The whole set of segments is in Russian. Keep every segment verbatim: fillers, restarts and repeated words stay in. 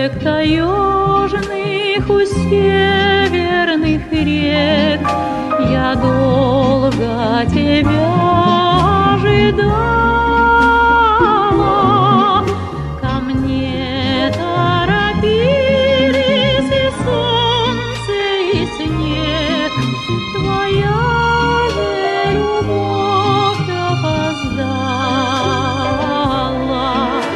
берег таежных у северных рек я долго тебя ожидала. Ко мне торопились и солнце, и снег, твоя же любовь опоздала.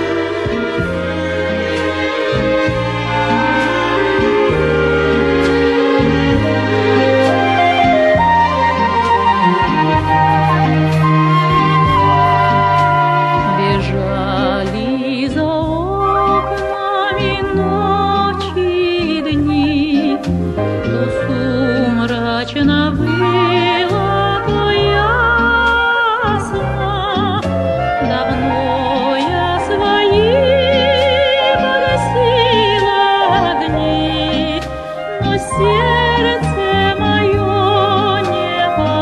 Бежали за окнами ночи и дни, то сумрачно было, то ясно. Давно я свои погасила огни, но сердце мое не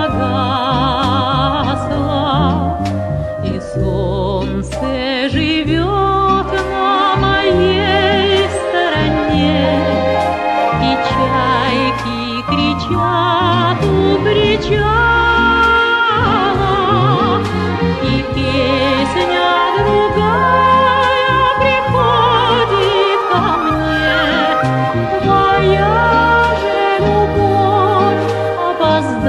погасло, и солнце живет на моей стороне, и чайки кричат у причала, и песня другая приходит ко мне. Твоя же любовь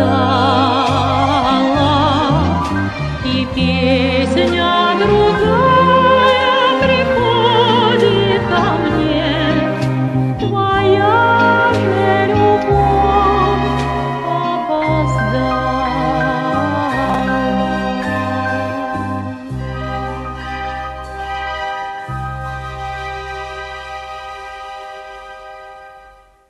опоздала, и песня другая